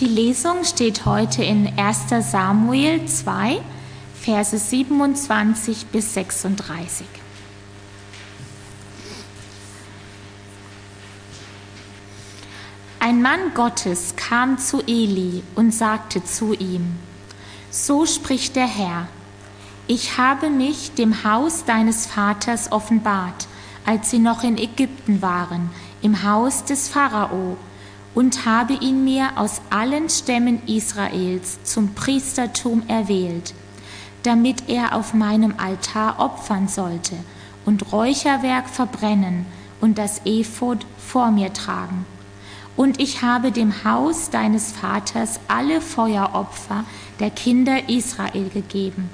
Die Lesung steht heute in 1. Samuel 2, Verse 27 bis 36. Ein Mann Gottes kam zu Eli und sagte zu ihm: So spricht der Herr: Ich habe mich dem Haus deines Vaters offenbart, als sie noch in Ägypten waren, im Haus des Pharao, und habe ihn mir aus allen Stämmen Israels zum Priestertum erwählt, damit er auf meinem Altar opfern sollte und Räucherwerk verbrennen und das Ephod vor mir tragen. Und ich habe dem Haus deines Vaters alle Feueropfer der Kinder Israel gegeben.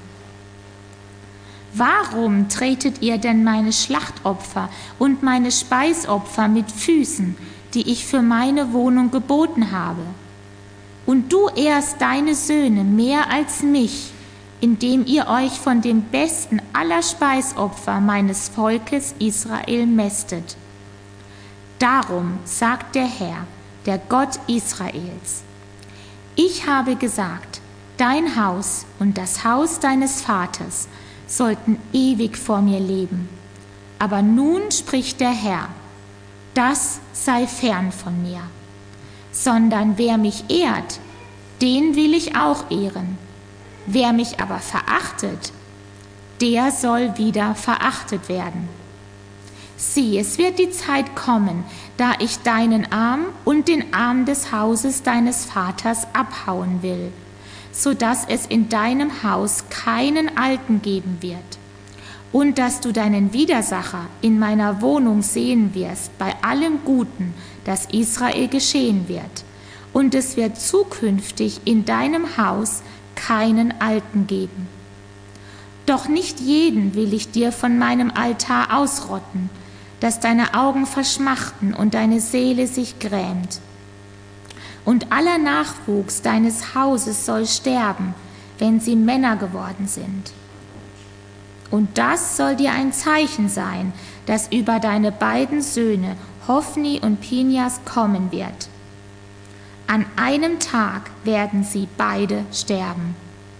Warum tretet ihr denn meine Schlachtopfer und meine Speisopfer mit Füßen, die ich für meine Wohnung geboten habe? Und du ehrst deine Söhne mehr als mich, indem ihr euch von dem besten aller Speisopfer meines Volkes Israel mästet. Darum sagt der Herr, der Gott Israels: Ich habe gesagt, dein Haus und das Haus deines Vaters sollten ewig vor mir leben. Aber nun spricht der Herr: Das sei fern von mir. Sondern wer mich ehrt, den will ich auch ehren. Wer mich aber verachtet, der soll wieder verachtet werden. Sieh, es wird die Zeit kommen, da ich deinen Arm und den Arm des Hauses deines Vaters abhauen will, so dass es in deinem Haus keinen Alten geben wird, und dass du deinen Widersacher in meiner Wohnung sehen wirst bei allem Guten, das Israel geschehen wird, und es wird zukünftig in deinem Haus keinen Alten geben. Doch nicht jeden will ich dir von meinem Altar ausrotten, dass deine Augen verschmachten und deine Seele sich grämt. Und aller Nachwuchs deines Hauses soll sterben, wenn sie Männer geworden sind. Und das soll dir ein Zeichen sein, das über deine beiden Söhne, Hophni und Pinjas, kommen wird. An einem Tag werden sie beide sterben.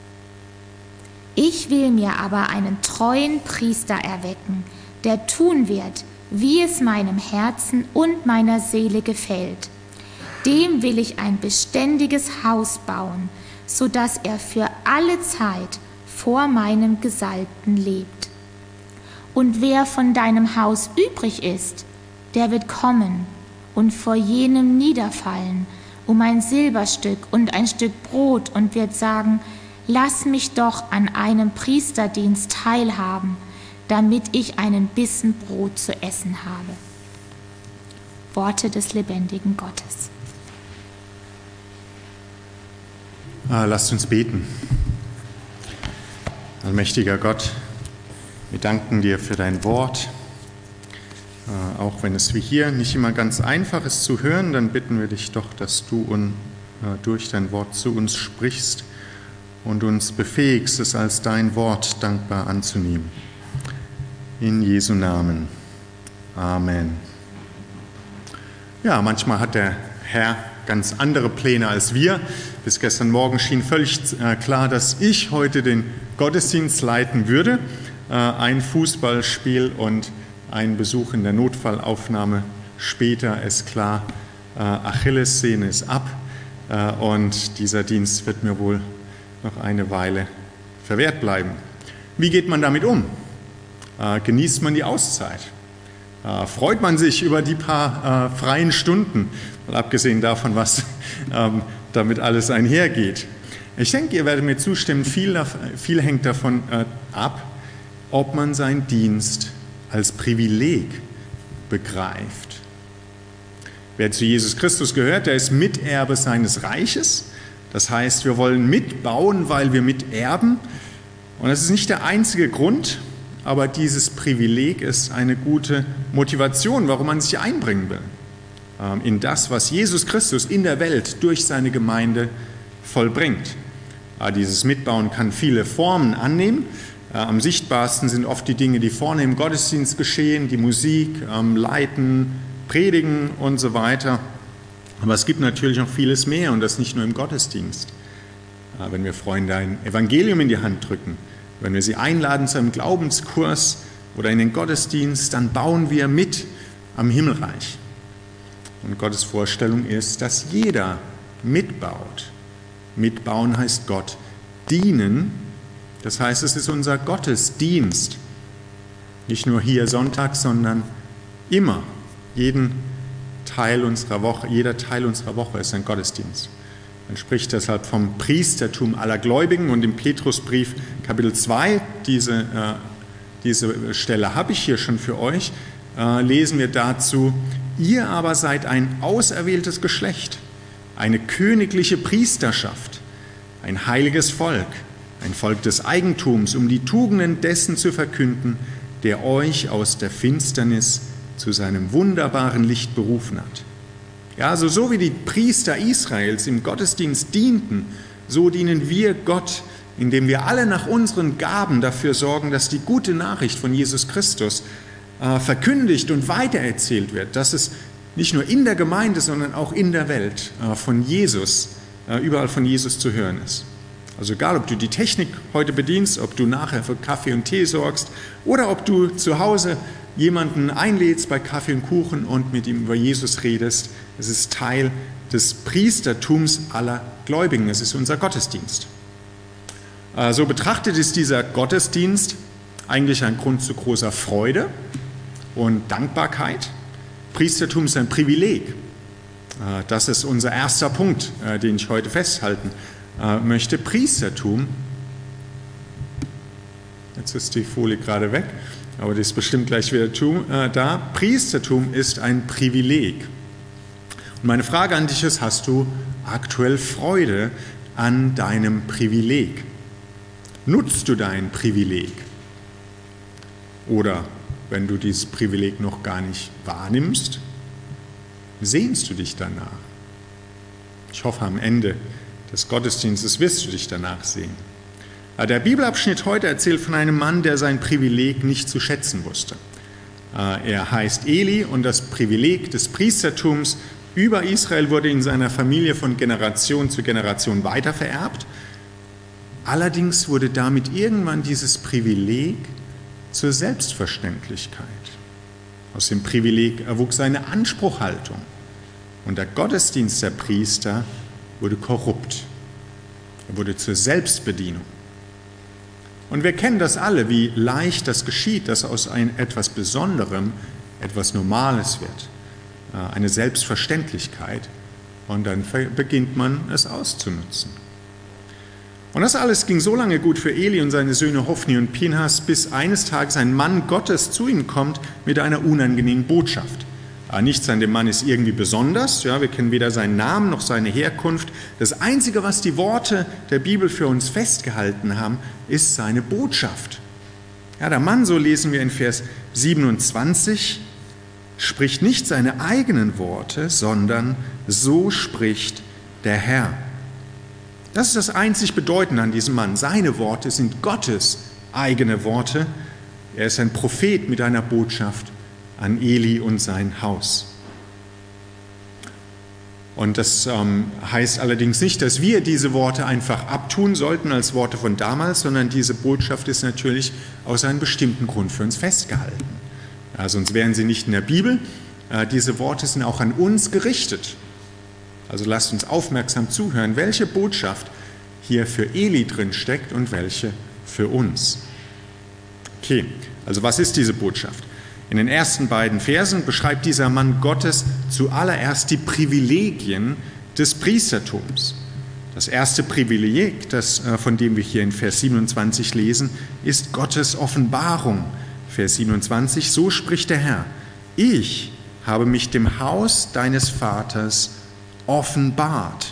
Ich will mir aber einen treuen Priester erwecken, der tun wird, wie es meinem Herzen und meiner Seele gefällt. Dem will ich ein beständiges Haus bauen, so dass er für alle Zeit vor meinem Gesalbten lebt. Und wer von deinem Haus übrig ist, der wird kommen und vor jenem niederfallen, um ein Silberstück und ein Stück Brot, und wird sagen: Lass mich doch an einem Priesterdienst teilhaben, damit ich einen Bissen Brot zu essen habe. Worte des lebendigen Gottes. Lasst uns beten. Allmächtiger Gott, wir danken dir für dein Wort. Auch wenn es wie hier nicht immer ganz einfach ist zu hören, dann bitten wir dich doch, dass du durch dein Wort zu uns sprichst und uns befähigst, es als dein Wort dankbar anzunehmen. In Jesu Namen. Amen. Ja, manchmal hat der Herr ganz andere Pläne als wir. Bis gestern Morgen schien völlig klar, dass ich heute den Gottesdienst leiten würde. Ein Fußballspiel und ein Besuch in der Notfallaufnahme. Später ist klar, Achillessehne ist ab und dieser Dienst wird mir wohl noch eine Weile verwehrt bleiben. Wie geht man damit um? Genießt man die Auszeit? Freut man sich über die paar freien Stunden, mal abgesehen davon, was damit alles einhergeht? Ich denke, ihr werdet mir zustimmen, viel hängt davon ab, ob man seinen Dienst als Privileg begreift. Wer zu Jesus Christus gehört, der ist Miterbe seines Reiches. Das heißt, wir wollen mitbauen, weil wir miterben. Und das ist nicht der einzige Grund, aber dieses Privileg ist eine gute Motivation, warum man sich einbringen will in das, was Jesus Christus in der Welt durch seine Gemeinde vollbringt. Dieses Mitbauen kann viele Formen annehmen. Am sichtbarsten sind oft die Dinge, die vorne im Gottesdienst geschehen, die Musik, Leiten, Predigen und so weiter. Aber es gibt natürlich noch vieles mehr und das nicht nur im Gottesdienst. Wenn wir Freunde ein Evangelium in die Hand drücken, wenn wir sie einladen zu einem Glaubenskurs oder in den Gottesdienst, dann bauen wir mit am Himmelreich. Und Gottes Vorstellung ist, dass jeder mitbaut. Mitbauen heißt Gott dienen, das heißt, es ist unser Gottesdienst. Nicht nur hier Sonntag, sondern immer. Jeder Teil unserer Woche ist ein Gottesdienst. Man spricht deshalb vom Priestertum aller Gläubigen und im Petrusbrief Kapitel 2, diese Stelle habe ich hier schon für euch, lesen wir dazu: Ihr aber seid ein auserwähltes Geschlecht, eine königliche Priesterschaft, ein heiliges Volk, ein Volk des Eigentums, um die Tugenden dessen zu verkünden, der euch aus der Finsternis zu seinem wunderbaren Licht berufen hat. Ja, also so wie die Priester Israels im Gottesdienst dienten, so dienen wir Gott, indem wir alle nach unseren Gaben dafür sorgen, dass die gute Nachricht von Jesus Christus verkündigt und weitererzählt wird, dass es nicht nur in der Gemeinde, sondern auch in der Welt von Jesus, überall von Jesus zu hören ist. Also egal, ob du die Technik heute bedienst, ob du nachher für Kaffee und Tee sorgst oder ob du zu Hause jemanden einlädst bei Kaffee und Kuchen und mit ihm über Jesus redest, es ist Teil des Priestertums aller Gläubigen, es ist unser Gottesdienst. So betrachtet ist dieser Gottesdienst eigentlich ein Grund zu großer Freude und Dankbarkeit. Priestertum ist ein Privileg. Das ist unser erster Punkt, den ich heute festhalten möchte. Priestertum, jetzt ist die Folie gerade weg, aber die ist bestimmt gleich wieder da. Priestertum ist ein Privileg. Und meine Frage an dich ist: Hast du aktuell Freude an deinem Privileg? Nutzt du dein Privileg? Oder wenn du dieses Privileg noch gar nicht wahrnimmst, sehnst du dich danach? Ich hoffe, am Ende des Gottesdienstes wirst du dich danach sehen. Der Bibelabschnitt heute erzählt von einem Mann, der sein Privileg nicht zu schätzen wusste. Er heißt Eli und das Privileg des Priestertums über Israel wurde in seiner Familie von Generation zu Generation weitervererbt. Allerdings wurde damit irgendwann dieses Privileg zur Selbstverständlichkeit. Aus dem Privileg erwuchs eine Anspruchhaltung und der Gottesdienst der Priester wurde korrupt. Er wurde zur Selbstbedienung. Und wir kennen das alle, wie leicht das geschieht, dass aus etwas Besonderem etwas Normales wird, eine Selbstverständlichkeit, und dann beginnt man es auszunutzen. Und das alles ging so lange gut für Eli und seine Söhne Hofni und Pinhas, bis eines Tages ein Mann Gottes zu ihm kommt mit einer unangenehmen Botschaft. Nichts an dem Mann ist irgendwie besonders, ja, wir kennen weder seinen Namen noch seine Herkunft. Das Einzige, was die Worte der Bibel für uns festgehalten haben, ist seine Botschaft. Ja, der Mann, so lesen wir in Vers 27, spricht nicht seine eigenen Worte, sondern so spricht der Herr. Das ist das einzig Bedeutende an diesem Mann. Seine Worte sind Gottes eigene Worte. Er ist ein Prophet mit einer Botschaft an Eli und sein Haus. Und das heißt allerdings nicht, dass wir diese Worte einfach abtun sollten als Worte von damals, sondern diese Botschaft ist natürlich aus einem bestimmten Grund für uns festgehalten. Ja, sonst wären sie nicht in der Bibel. Diese Worte sind auch an uns gerichtet. Also lasst uns aufmerksam zuhören, welche Botschaft hier für Eli drin steckt und welche für uns. Okay, also was ist diese Botschaft? In den ersten beiden Versen beschreibt dieser Mann Gottes zuallererst die Privilegien des Priestertums. Das erste Privileg, von dem wir hier in Vers 27 lesen, ist Gottes Offenbarung. Vers 27, so spricht der Herr: Ich habe mich dem Haus deines Vaters offenbart.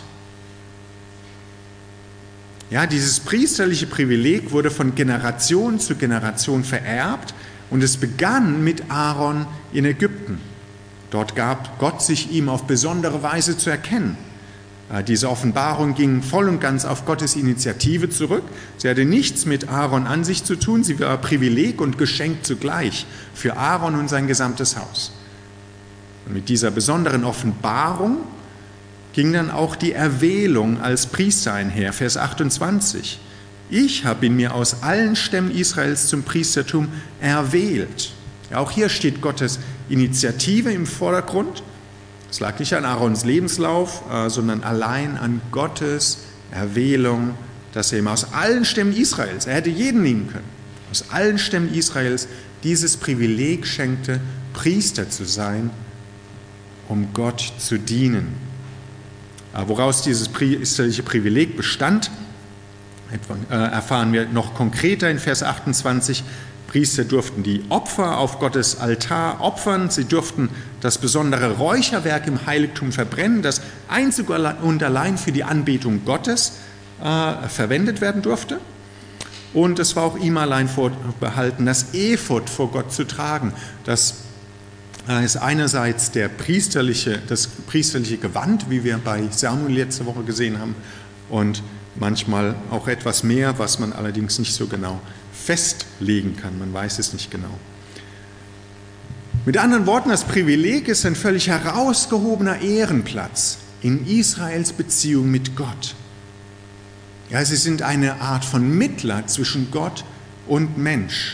Ja, dieses priesterliche Privileg wurde von Generation zu Generation vererbt und es begann mit Aaron in Ägypten. Dort gab Gott sich ihm auf besondere Weise zu erkennen. Diese Offenbarung ging voll und ganz auf Gottes Initiative zurück. Sie hatte nichts mit Aaron an sich zu tun, sie war Privileg und Geschenk zugleich für Aaron und sein gesamtes Haus. Und mit dieser besonderen Offenbarung ging dann auch die Erwählung als Priester einher. Vers 28. Ich habe ihn mir aus allen Stämmen Israels zum Priestertum erwählt. Ja, auch hier steht Gottes Initiative im Vordergrund. Es lag nicht an Aarons Lebenslauf, sondern allein an Gottes Erwählung, dass er ihm aus allen Stämmen Israels, er hätte jeden nehmen können, aus allen Stämmen Israels dieses Privileg schenkte, Priester zu sein, um Gott zu dienen. Woraus dieses priesterliche Privileg bestand, erfahren wir noch konkreter in Vers 28. Priester durften die Opfer auf Gottes Altar opfern, sie durften das besondere Räucherwerk im Heiligtum verbrennen, das einzig und allein für die Anbetung Gottes verwendet werden durfte. Und es war auch ihm allein vorbehalten, das Ephod vor Gott zu tragen. Das ist einerseits das priesterliche Gewand, wie wir bei Samuel letzte Woche gesehen haben, und manchmal auch etwas mehr, was man allerdings nicht so genau festlegen kann. Man weiß es nicht genau. Mit anderen Worten, das Privileg ist ein völlig herausgehobener Ehrenplatz in Israels Beziehung mit Gott. Ja, sie sind eine Art von Mittler zwischen Gott und Mensch.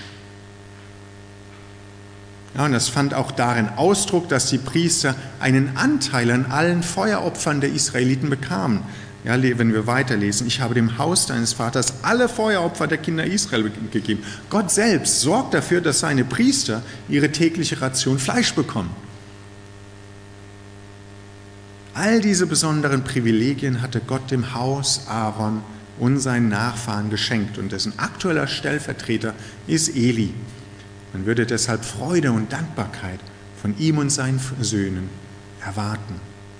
Ja, und das fand auch darin Ausdruck, dass die Priester einen Anteil an allen Feueropfern der Israeliten bekamen. Ja, wenn wir weiterlesen, ich habe dem Haus deines Vaters alle Feueropfer der Kinder Israel gegeben. Gott selbst sorgt dafür, dass seine Priester ihre tägliche Ration Fleisch bekommen. All diese besonderen Privilegien hatte Gott dem Haus Aaron und seinen Nachfahren geschenkt, und dessen aktueller Stellvertreter ist Eli. Man würde deshalb Freude und Dankbarkeit von ihm und seinen Söhnen erwarten.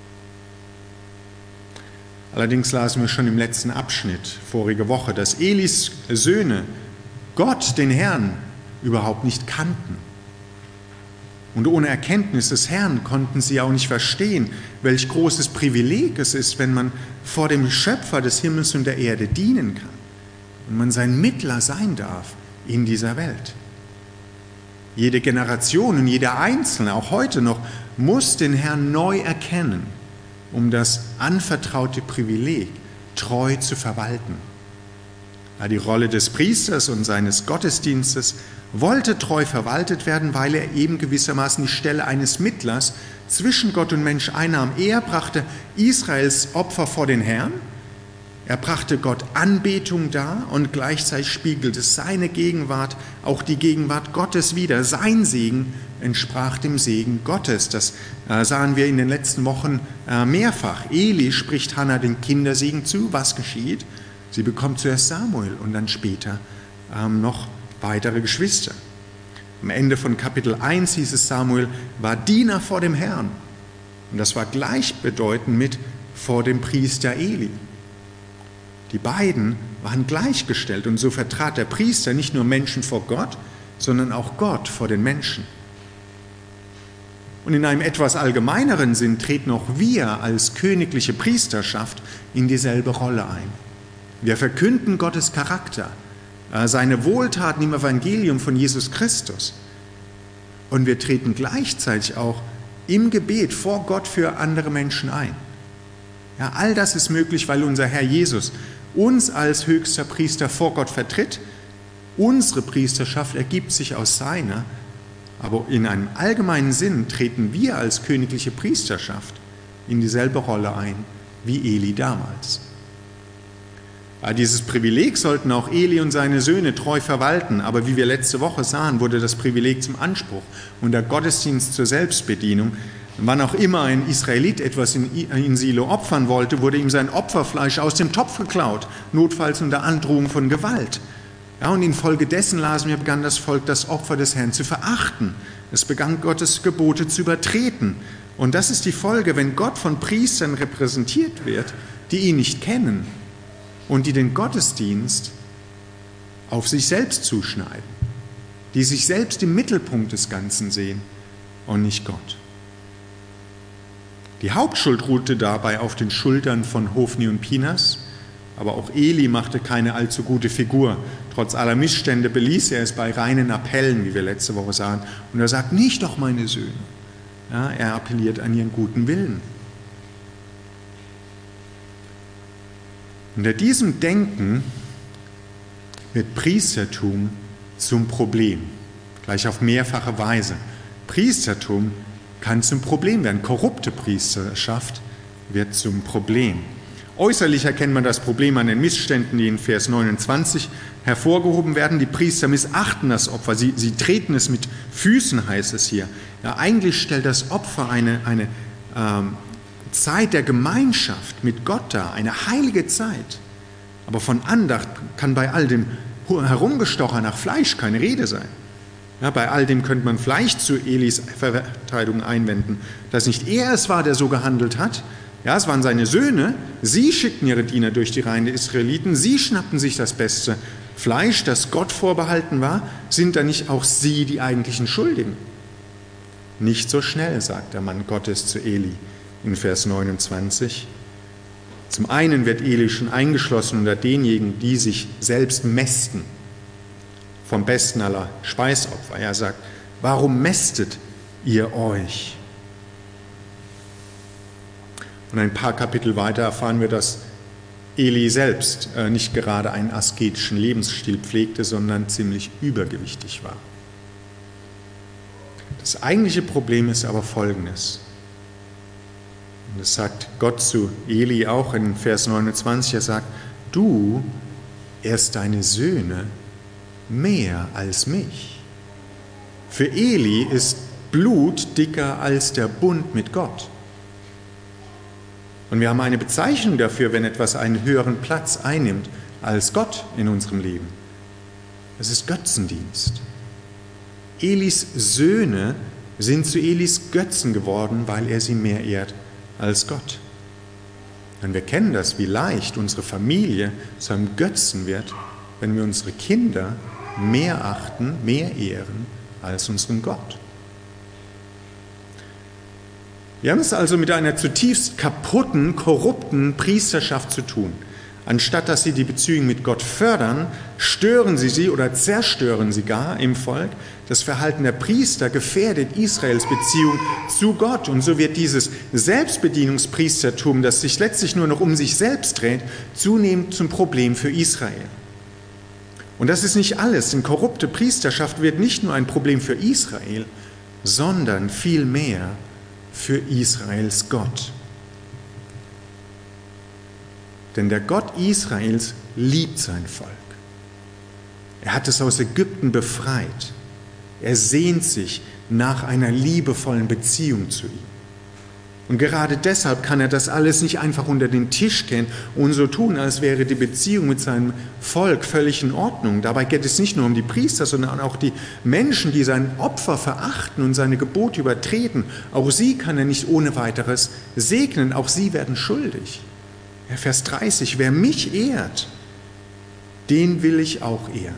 Allerdings lasen wir schon im letzten Abschnitt, vorige Woche, dass Elis Söhne Gott, den Herrn, überhaupt nicht kannten. Und ohne Erkenntnis des Herrn konnten sie auch nicht verstehen, welch großes Privileg es ist, wenn man vor dem Schöpfer des Himmels und der Erde dienen kann und man sein Mittler sein darf in dieser Welt. Jede Generation und jeder Einzelne, auch heute noch, muss den Herrn neu erkennen, um das anvertraute Privileg treu zu verwalten. Ja, die Rolle des Priesters und seines Gottesdienstes wollte treu verwaltet werden, weil er eben gewissermaßen die Stelle eines Mittlers zwischen Gott und Mensch einnahm. Er brachte Israels Opfer vor den Herrn, er brachte Gott Anbetung dar und gleichzeitig spiegelte seine Gegenwart auch die Gegenwart Gottes wider. Sein Segen entsprach dem Segen Gottes. Das sahen wir in den letzten Wochen mehrfach. Eli spricht Hannah den Kindersegen zu. Was geschieht? Sie bekommt zuerst Samuel und dann später noch weitere Geschwister. Am Ende von Kapitel 1 hieß es, Samuel war Diener vor dem Herrn. Und das war gleichbedeutend mit vor dem Priester Eli. Die beiden waren gleichgestellt, und so vertrat der Priester nicht nur Menschen vor Gott, sondern auch Gott vor den Menschen. Und in einem etwas allgemeineren Sinn treten auch wir als königliche Priesterschaft in dieselbe Rolle ein. Wir verkünden Gottes Charakter, seine Wohltaten im Evangelium von Jesus Christus. Und wir treten gleichzeitig auch im Gebet vor Gott für andere Menschen ein. Ja, all das ist möglich, weil unser Herr Jesus uns als höchster Priester vor Gott vertritt. Unsere Priesterschaft ergibt sich aus seiner, aber in einem allgemeinen Sinn treten wir als königliche Priesterschaft in dieselbe Rolle ein wie Eli damals. Dieses Privileg sollten auch Eli und seine Söhne treu verwalten, aber wie wir letzte Woche sahen, wurde das Privileg zum Anspruch und der Gottesdienst zur Selbstbedienung. Wann auch immer ein Israelit etwas in Silo opfern wollte, wurde ihm sein Opferfleisch aus dem Topf geklaut, notfalls unter Androhung von Gewalt. Ja, und infolgedessen lasen wir, begann das Volk das Opfer des Herrn zu verachten. Es begann Gottes Gebote zu übertreten. Und das ist die Folge, wenn Gott von Priestern repräsentiert wird, die ihn nicht kennen und die den Gottesdienst auf sich selbst zuschneiden, die sich selbst im Mittelpunkt des Ganzen sehen und nicht Gott. Die Hauptschuld ruhte dabei auf den Schultern von Hofni und Pinas, aber auch Eli machte keine allzu gute Figur. Trotz aller Missstände beließ er es bei reinen Appellen, wie wir letzte Woche sahen. Und er sagt, nicht doch meine Söhne. Ja, er appelliert an ihren guten Willen. Unter diesem Denken wird Priestertum zum Problem, gleich auf mehrfache Weise. Priestertum kann zum Problem werden. Korrupte Priesterschaft wird zum Problem. Äußerlich erkennt man das Problem an den Missständen, die in Vers 29 hervorgehoben werden. Die Priester missachten das Opfer, sie treten es mit Füßen, heißt es hier. Ja, eigentlich stellt das Opfer eine Zeit der Gemeinschaft mit Gott dar, eine heilige Zeit. Aber von Andacht kann bei all dem Herumgestocher nach Fleisch keine Rede sein. Ja, bei all dem könnte man vielleicht zu Elis Verteidigung einwenden, dass nicht er es war, der so gehandelt hat. Ja, es waren seine Söhne. Sie schickten ihre Diener durch die Reihen der Israeliten. Sie schnappten sich das beste Fleisch, das Gott vorbehalten war. Sind da nicht auch sie die eigentlichen Schuldigen? Nicht so schnell, sagt der Mann Gottes zu Eli in Vers 29. Zum einen wird Eli schon eingeschlossen unter denjenigen, die sich selbst mästen vom besten aller Speisopfer. Er sagt, warum mästet ihr euch? Und ein paar Kapitel weiter erfahren wir, dass Eli selbst nicht gerade einen asketischen Lebensstil pflegte, sondern ziemlich übergewichtig war. Das eigentliche Problem ist aber folgendes. Und das sagt Gott zu Eli auch in Vers 29. Er sagt, du ehrst deine Söhne mehr als mich. Für Eli ist Blut dicker als der Bund mit Gott. Und wir haben eine Bezeichnung dafür, wenn etwas einen höheren Platz einnimmt als Gott in unserem Leben. Es ist Götzendienst. Elis Söhne sind zu Elis Götzen geworden, weil er sie mehr ehrt als Gott. Und wir kennen das, wie leicht unsere Familie zu einem Götzen wird, wenn wir unsere Kinder mehr achten, mehr ehren als unseren Gott. Wir haben es also mit einer zutiefst kaputten, korrupten Priesterschaft zu tun. Anstatt dass sie die Beziehung mit Gott fördern, stören sie oder zerstören sie gar im Volk. Das Verhalten der Priester gefährdet Israels Beziehung zu Gott. Und so wird dieses Selbstbedienungspriestertum, das sich letztlich nur noch um sich selbst dreht, zunehmend zum Problem für Israel. Und das ist nicht alles, denn korrupte Priesterschaft wird nicht nur ein Problem für Israel, sondern vielmehr für Israels Gott. Denn der Gott Israels liebt sein Volk. Er hat es aus Ägypten befreit. Er sehnt sich nach einer liebevollen Beziehung zu ihm. Und gerade deshalb kann er das alles nicht einfach unter den Tisch kehren und so tun, als wäre die Beziehung mit seinem Volk völlig in Ordnung. Dabei geht es nicht nur um die Priester, sondern auch die Menschen, die sein Opfer verachten und seine Gebote übertreten. Auch sie kann er nicht ohne weiteres segnen, auch sie werden schuldig. Ja, Vers 30, wer mich ehrt, den will ich auch ehren.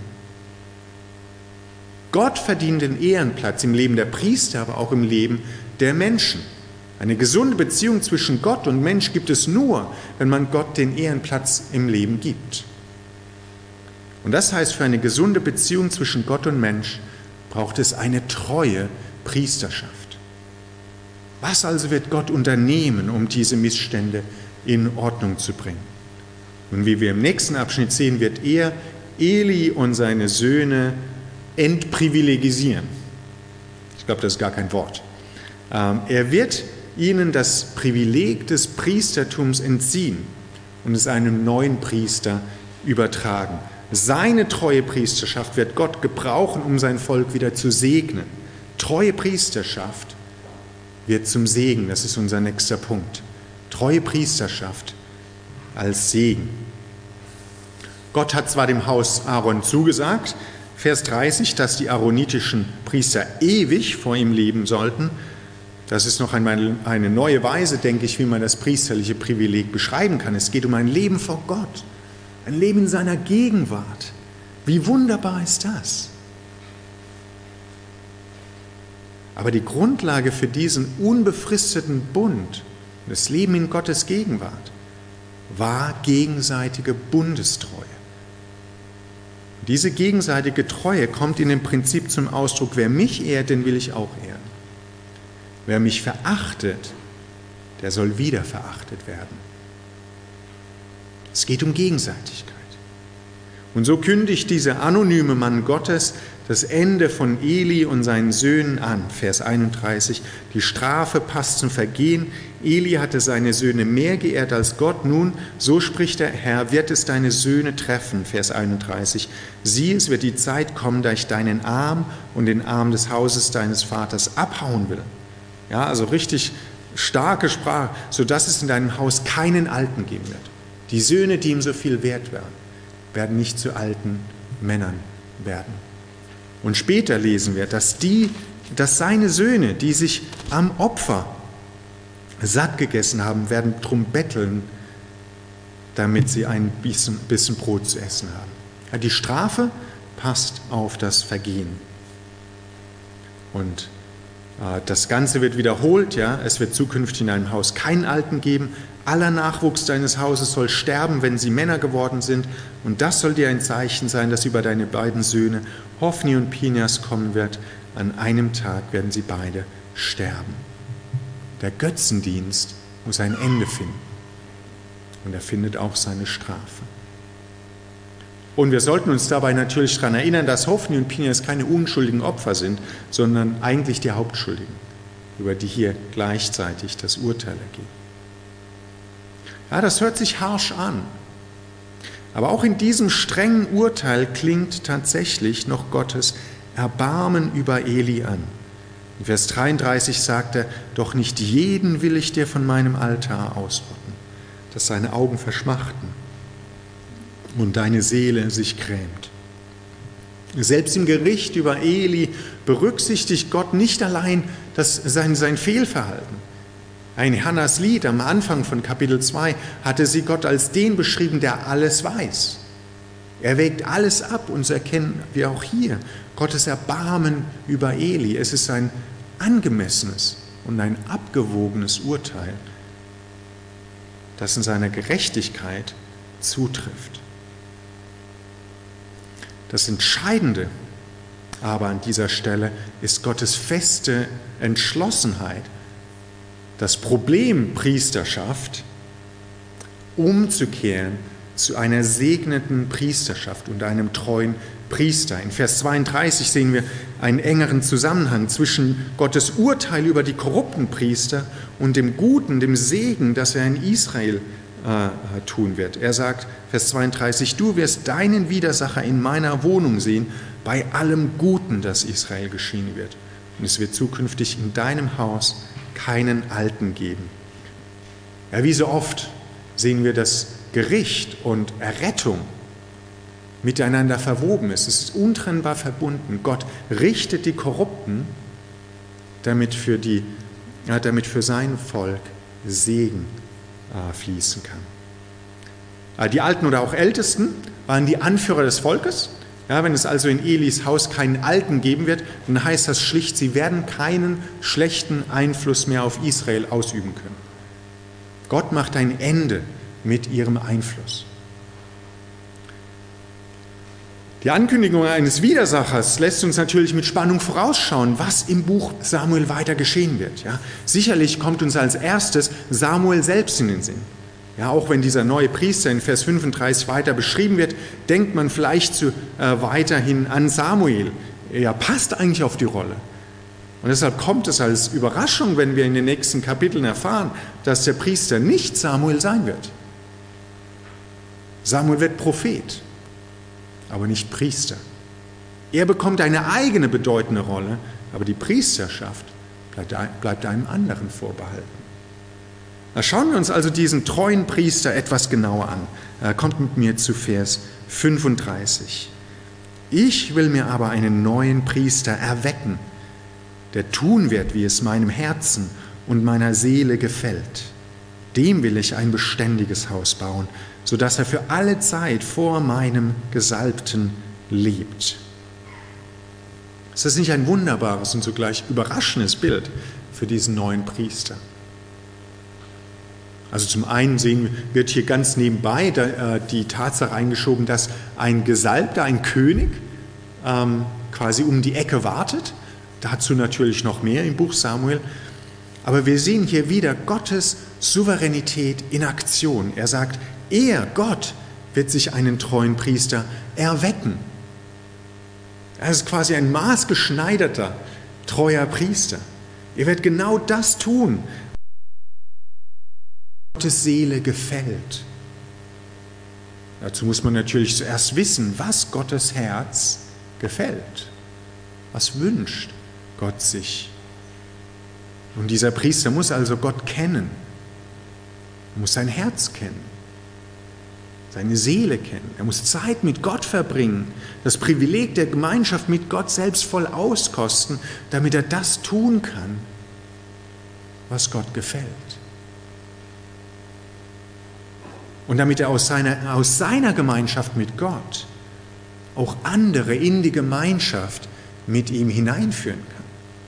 Gott verdient den Ehrenplatz im Leben der Priester, aber auch im Leben der Menschen. Eine gesunde Beziehung zwischen Gott und Mensch gibt es nur, wenn man Gott den Ehrenplatz im Leben gibt. Und das heißt, für eine gesunde Beziehung zwischen Gott und Mensch braucht es eine treue Priesterschaft. Was also wird Gott unternehmen, um diese Missstände in Ordnung zu bringen? Und wie wir im nächsten Abschnitt sehen, wird er Eli und seine Söhne entprivilegisieren. Ich glaube, das ist gar kein Wort. Er wird ihnen das Privileg des Priestertums entziehen und es einem neuen Priester übertragen. Seine treue Priesterschaft wird Gott gebrauchen, um sein Volk wieder zu segnen. Treue Priesterschaft wird zum Segen, das ist unser nächster Punkt. Treue Priesterschaft als Segen. Gott hat zwar dem Haus Aaron zugesagt, Vers 30, dass die aaronitischen Priester ewig vor ihm leben sollten. Das ist noch einmal eine neue Weise, denke ich, wie man das priesterliche Privileg beschreiben kann. Es geht um ein Leben vor Gott, ein Leben in seiner Gegenwart. Wie wunderbar ist das? Aber die Grundlage für diesen unbefristeten Bund, das Leben in Gottes Gegenwart, war gegenseitige Bundestreue. Diese gegenseitige Treue kommt in dem Prinzip zum Ausdruck, wer mich ehrt, den will ich auch ehren. Wer mich verachtet, der soll wieder verachtet werden. Es geht um Gegenseitigkeit. Und so kündigt dieser anonyme Mann Gottes das Ende von Eli und seinen Söhnen an. Vers 31, die Strafe passt zum Vergehen. Eli hatte seine Söhne mehr geehrt als Gott. Nun, so spricht der Herr, wird es deine Söhne treffen. Vers 31, sieh, es wird die Zeit kommen, da ich deinen Arm und den Arm des Hauses deines Vaters abhauen will. Ja, also richtig starke Sprache, sodass es in deinem Haus keinen Alten geben wird. Die Söhne, die ihm so viel wert werden nicht zu alten Männern werden. Und später lesen wir, dass seine Söhne, die sich am Opfer satt gegessen haben, werden drum betteln, damit sie ein bisschen Brot zu essen haben. Die Strafe passt auf das Vergehen. Und das Ganze wird wiederholt, ja, es wird zukünftig in deinem Haus keinen Alten geben. Aller Nachwuchs deines Hauses soll sterben, wenn sie Männer geworden sind. Und das soll dir ein Zeichen sein, dass über deine beiden Söhne, Hophni und Pinhas, kommen wird. An einem Tag werden sie beide sterben. Der Götzendienst muss ein Ende finden. Und er findet auch seine Strafe. Und wir sollten uns dabei natürlich daran erinnern, dass Hophni und Pinhas keine unschuldigen Opfer sind, sondern eigentlich die Hauptschuldigen, über die hier gleichzeitig das Urteil ergeht. Ja, das hört sich harsch an. Aber auch in diesem strengen Urteil klingt tatsächlich noch Gottes Erbarmen über Eli an. In Vers 33 sagt er, doch nicht jeden will ich dir von meinem Altar ausrotten, dass seine Augen verschmachten und deine Seele sich grämt. Selbst im Gericht über Eli berücksichtigt Gott nicht allein sein Fehlverhalten. In Hannas Lied am Anfang von Kapitel 2 hatte sie Gott als den beschrieben, der alles weiß. Er wägt alles ab und so erkennen wir auch hier Gottes Erbarmen über Eli. Es ist ein angemessenes und ein abgewogenes Urteil, das in seiner Gerechtigkeit zutrifft. Das Entscheidende aber an dieser Stelle ist Gottes feste Entschlossenheit, das Problem Priesterschaft umzukehren zu einer segnenden Priesterschaft und einem treuen Priester. In Vers 32 sehen wir einen engeren Zusammenhang zwischen Gottes Urteil über die korrupten Priester und dem Guten, dem Segen, das er in Israel tun wird. Er sagt, Vers 32, du wirst deinen Widersacher in meiner Wohnung sehen, bei allem Guten, das Israel geschieden wird. Und es wird zukünftig in deinem Haus keinen Alten geben. Ja, wie so oft sehen wir, dass Gericht und Errettung miteinander verwoben ist. Es ist untrennbar verbunden. Gott richtet die Korrupten, damit für sein Volk Segen fließen kann. Die Alten oder auch Ältesten waren die Anführer des Volkes. Ja, wenn es also in Elis Haus keinen Alten geben wird, dann heißt das schlicht, sie werden keinen schlechten Einfluss mehr auf Israel ausüben können. Gott macht ein Ende mit ihrem Einfluss. Die Ankündigung eines Widersachers lässt uns natürlich mit Spannung vorausschauen, was im Buch Samuel weiter geschehen wird. Ja, sicherlich kommt uns als erstes Samuel selbst in den Sinn. Ja, auch wenn dieser neue Priester in Vers 35 weiter beschrieben wird, denkt man vielleicht weiterhin an Samuel. Er passt eigentlich auf die Rolle. Und deshalb kommt es als Überraschung, wenn wir in den nächsten Kapiteln erfahren, dass der Priester nicht Samuel sein wird. Samuel wird Prophet, aber nicht Priester. Er bekommt eine eigene bedeutende Rolle, aber die Priesterschaft bleibt einem anderen vorbehalten. Da schauen wir uns also diesen treuen Priester etwas genauer an. Kommt mit mir zu Vers 35. Ich will mir aber einen neuen Priester erwecken, der tun wird, wie es meinem Herzen und meiner Seele gefällt. Dem will ich ein beständiges Haus bauen, sodass er für alle Zeit vor meinem Gesalbten lebt. Ist das nicht ein wunderbares und zugleich überraschendes Bild für diesen neuen Priester? Also zum einen wird hier ganz nebenbei die Tatsache eingeschoben, dass ein Gesalbter, ein König, quasi um die Ecke wartet. Dazu natürlich noch mehr im Buch Samuel. Aber wir sehen hier wieder Gottes Souveränität in Aktion. Er sagt, Gott, wird sich einen treuen Priester erwecken. Er ist quasi ein maßgeschneiderter, treuer Priester. Er wird genau das tun, was Gottes Seele gefällt. Dazu muss man natürlich zuerst wissen, was Gottes Herz gefällt. Was wünscht Gott sich? Und dieser Priester muss also Gott kennen. Er muss sein Herz kennen, seine Seele kennen. Er muss Zeit mit Gott verbringen, das Privileg der Gemeinschaft mit Gott selbst voll auskosten, damit er das tun kann, was Gott gefällt. Und damit er aus seiner Gemeinschaft mit Gott auch andere in die Gemeinschaft mit ihm hineinführen kann.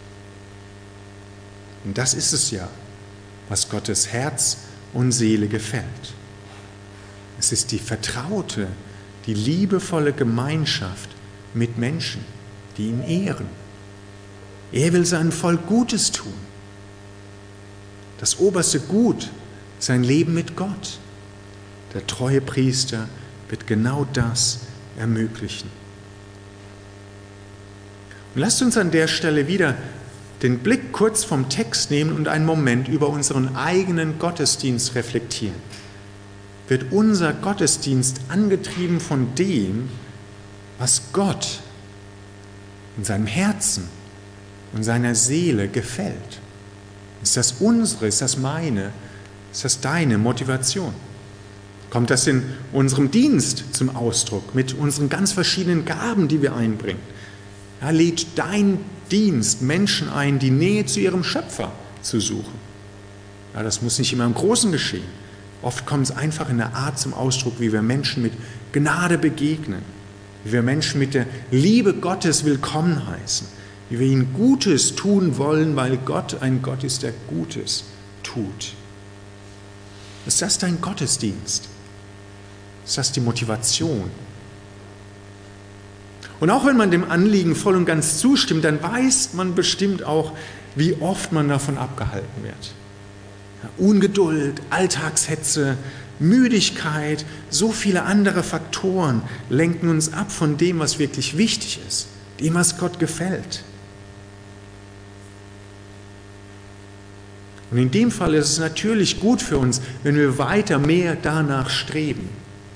Und das ist es ja, was Gottes Herz und Seele gefällt. Es ist die vertraute, die liebevolle Gemeinschaft mit Menschen, die ihn ehren. Er will seinem Volk Gutes tun. Das oberste Gut, sein Leben mit Gott. Der treue Priester wird genau das ermöglichen. Und lasst uns an der Stelle wieder den Blick kurz vom Text nehmen und einen Moment über unseren eigenen Gottesdienst reflektieren. Wird unser Gottesdienst angetrieben von dem, was Gott in seinem Herzen und seiner Seele gefällt? Ist das unsere, ist das meine, ist das deine Motivation? Kommt das in unserem Dienst zum Ausdruck, mit unseren ganz verschiedenen Gaben, die wir einbringen? Ja, lädt dein Dienst Menschen ein, die Nähe zu ihrem Schöpfer zu suchen? Ja, das muss nicht immer im Großen geschehen. Oft kommt es einfach in der Art zum Ausdruck, wie wir Menschen mit Gnade begegnen, wie wir Menschen mit der Liebe Gottes willkommen heißen, wie wir ihnen Gutes tun wollen, weil Gott ein Gott ist, der Gutes tut. Ist das dein Gottesdienst? Ist das die Motivation? Und auch wenn man dem Anliegen voll und ganz zustimmt, dann weiß man bestimmt auch, wie oft man davon abgehalten wird. Ungeduld, Alltagshetze, Müdigkeit, so viele andere Faktoren lenken uns ab von dem, was wirklich wichtig ist, dem, was Gott gefällt. Und in dem Fall ist es natürlich gut für uns, wenn wir weiter mehr danach streben.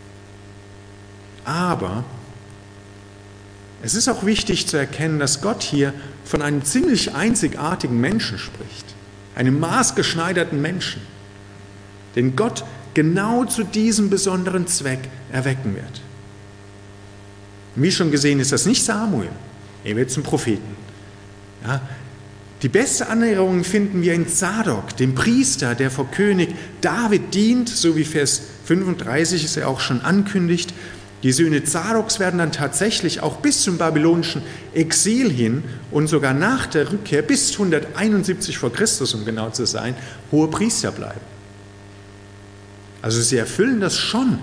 Aber es ist auch wichtig zu erkennen, dass Gott hier von einem ziemlich einzigartigen Menschen spricht, einem maßgeschneiderten Menschen, den Gott genau zu diesem besonderen Zweck erwecken wird. Wie schon gesehen, ist das nicht Samuel, er wird zum Propheten. Ja, die beste Annäherung finden wir in Zadok, dem Priester, der vor König David dient, so wie Vers 35 es ja auch schon ankündigt. Die Söhne Zadoks werden dann tatsächlich auch bis zum babylonischen Exil hin und sogar nach der Rückkehr bis 171 vor Christus, um genau zu sein, hohe Priester bleiben. Also sie erfüllen das schon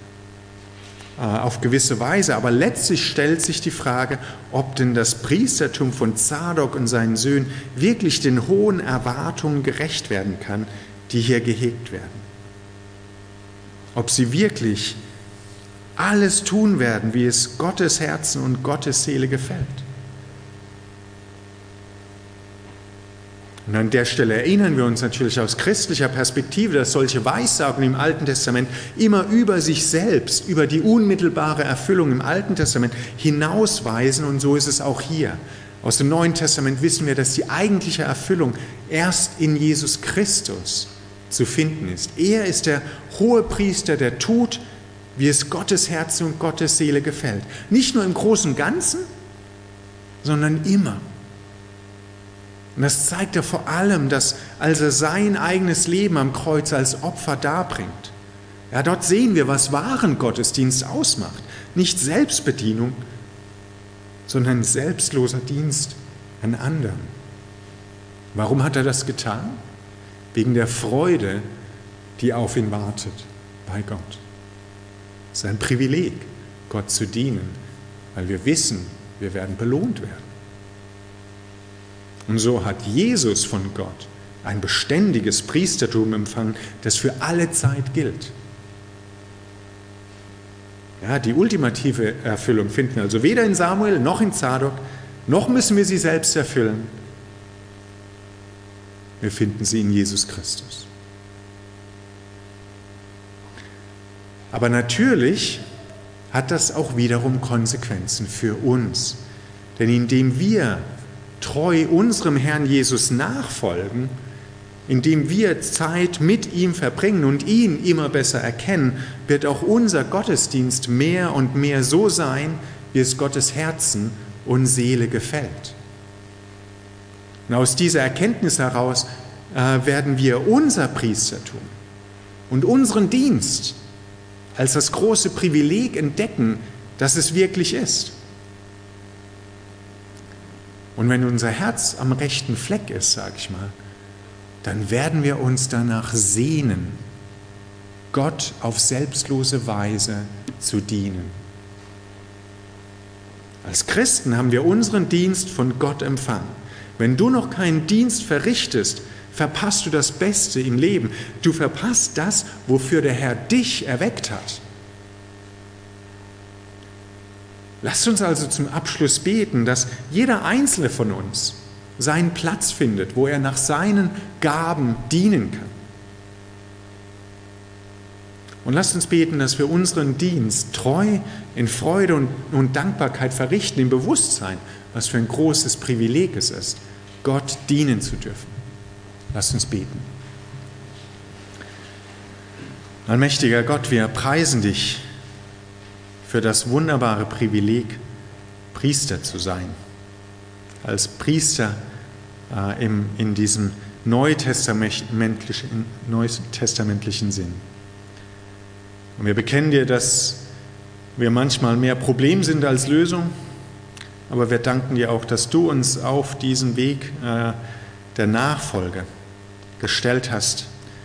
auf gewisse Weise, aber letztlich stellt sich die Frage, ob denn das Priestertum von Zadok und seinen Söhnen wirklich den hohen Erwartungen gerecht werden kann, die hier gehegt werden. Ob sie wirklich alles tun werden, wie es Gottes Herzen und Gottes Seele gefällt. Und an der Stelle erinnern wir uns natürlich aus christlicher Perspektive, dass solche Weissagen im Alten Testament immer über sich selbst, über die unmittelbare Erfüllung im Alten Testament hinausweisen, und so ist es auch hier. Aus dem Neuen Testament wissen wir, dass die eigentliche Erfüllung erst in Jesus Christus zu finden ist. Er ist der Hohepriester, der tut, wie es Gottes Herz und Gottes Seele gefällt. Nicht nur im großen Ganzen, sondern immer. Und das zeigt er vor allem, dass als er sein eigenes Leben am Kreuz als Opfer darbringt. Ja, dort sehen wir, was wahren Gottesdienst ausmacht. Nicht Selbstbedienung, sondern selbstloser Dienst an anderen. Warum hat er das getan? Wegen der Freude, die auf ihn wartet bei Gott. Es ist ein Privileg, Gott zu dienen, weil wir wissen, wir werden belohnt werden. Und so hat Jesus von Gott ein beständiges Priestertum empfangen, das für alle Zeit gilt. Ja, die ultimative Erfüllung finden wir also weder in Samuel noch in Zadok, noch müssen wir sie selbst erfüllen. Wir finden sie in Jesus Christus. Aber natürlich hat das auch wiederum Konsequenzen für uns. Denn indem wir treu unserem Herrn Jesus nachfolgen, indem wir Zeit mit ihm verbringen und ihn immer besser erkennen, wird auch unser Gottesdienst mehr und mehr so sein, wie es Gottes Herzen und Seele gefällt. Und aus dieser Erkenntnis heraus werden wir unser Priestertum und unseren Dienst als das große Privileg entdecken, das es wirklich ist. Und wenn unser Herz am rechten Fleck ist, sage ich mal, dann werden wir uns danach sehnen, Gott auf selbstlose Weise zu dienen. Als Christen haben wir unseren Dienst von Gott empfangen. Wenn du noch keinen Dienst verrichtest, verpasst du das Beste im Leben. Du verpasst das, wofür der Herr dich erweckt hat. Lasst uns also zum Abschluss beten, dass jeder Einzelne von uns seinen Platz findet, wo er nach seinen Gaben dienen kann. Und lasst uns beten, dass wir unseren Dienst treu in Freude und Dankbarkeit verrichten, im Bewusstsein, was für ein großes Privileg es ist, Gott dienen zu dürfen. Lasst uns beten. Allmächtiger Gott, wir preisen dich für das wunderbare Privileg, Priester zu sein. Als Priester in diesem neutestamentlichen Sinn. Und wir bekennen dir, dass wir manchmal mehr Problem sind als Lösung, aber wir danken dir auch, dass du uns auf diesen Weg der Nachfolge gestellt hast,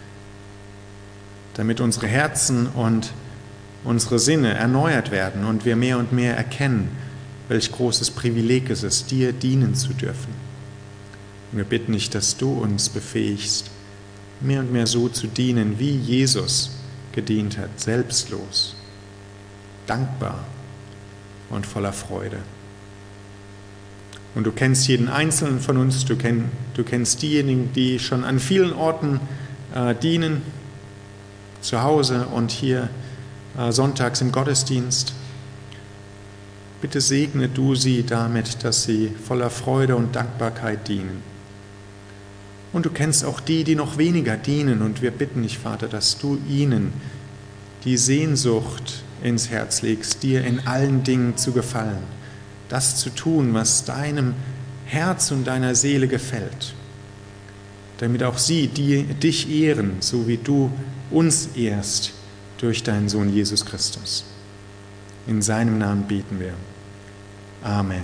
damit unsere Herzen und unsere Sinne erneuert werden und wir mehr und mehr erkennen, welch großes Privileg es ist, dir dienen zu dürfen. Und wir bitten dich, dass du uns befähigst, mehr und mehr so zu dienen, wie Jesus gedient hat, selbstlos, dankbar und voller Freude. Und du kennst jeden Einzelnen von uns, du kennst diejenigen, die schon an vielen Orten dienen, zu Hause und hier sonntags im Gottesdienst. Bitte segne du sie damit, dass sie voller Freude und Dankbarkeit dienen. Und du kennst auch die, die noch weniger dienen. Und wir bitten dich, Vater, dass du ihnen die Sehnsucht ins Herz legst, dir in allen Dingen zu gefallen, das zu tun, was deinem Herz und deiner Seele gefällt, damit auch sie dich ehren, so wie du uns ehrst durch deinen Sohn Jesus Christus. In seinem Namen beten wir. Amen.